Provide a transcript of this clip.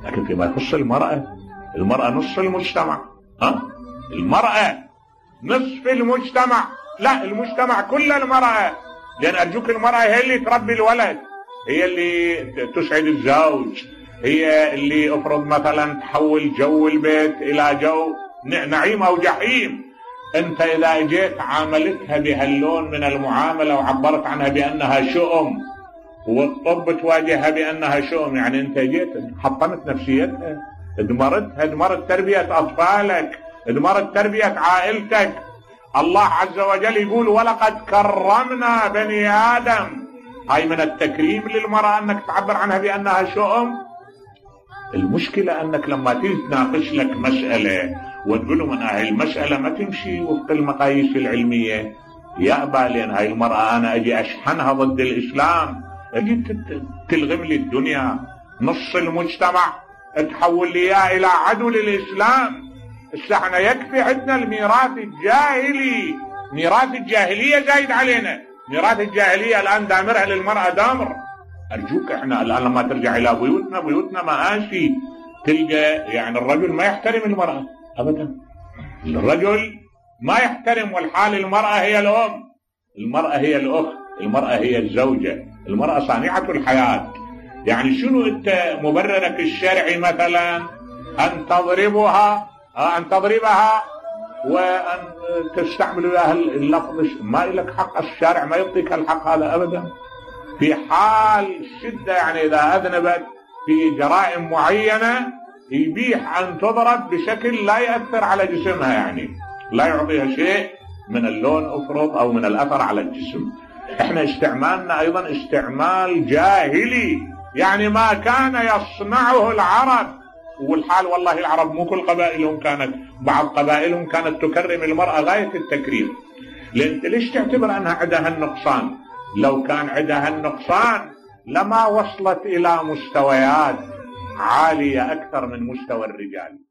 لكن فيما يخص المرأة نصف المجتمع. المرأة نصف المجتمع، لا المجتمع كل المرأة. لأن أرجوك المرأة هي اللي تربي الولد، هي اللي تسعد الزوج، هي اللي افرض مثلا تحول جو البيت إلى جو نعيم أو جحيم. أنت إذا جيت عاملتها بهاللون من المعاملة وعبرت عنها بأنها شؤم، والطب تواجهها بأنها شؤم، يعني أنت جيت حطمت نفسيتها، دمرت تربية أطفالك، دمرت تربية عائلتك. الله عز وجل يقول ولقد كرمنا بني آدم. هاي من التكريم للمرأة أنك تعبر عنها بأنها شؤم. المشكلة أنك لما تيجي تناقش لك مسألة وتقول لهم أن هاي المسألة ما تمشي وفق المقاييس العلمية، يأبى. لأن هاي المرأة أنا أجي أشحنها ضد الإسلام، أجي تلغم لي الدنيا، نص المجتمع تحول لي إياه إلى عدو للإسلام. احنا يكفي عندنا الميراث الجاهلي، ميراث الجاهلية زايد علينا. ميراث الجاهلية الآن دامرها للمرأة دامر. أرجوك احنا الآن لما ترجع إلى بيوتنا مآسي، تلقى يعني الرجل ما يحترم المرأة أبدا، الرجل ما يحترم. والحال المرأة هي الأم، المرأة هي الأخت، المرأة هي الزوجة، المرأة صانعة الحياة. يعني شنو أنت مبررك الشرعي مثلا أن تضربها وأن تستعمل لها اللفظ؟ ما لك حق، الشارع ما يعطيك الحق هذا أبدا. في حال الشدة يعني إذا أذنبت في جرائم معينة يبيح أن تضرب بشكل لا يأثر على جسمها، يعني لا يعطيها شيء من اللون أفرط أو من الأثر على الجسم. احنا استعمالنا أيضا استعمال جاهلي، يعني ما كان يصنعه العرب. والحال والله العرب مو كل قبائلهم كانت، بعض قبائلهم كانت تكرم المرأة غاية التكريم. لأنت ليش تعتبر أنها عندها النقصان؟ لو كان عندها النقصان لما وصلت إلى مستويات عالية أكثر من مستوى الرجال.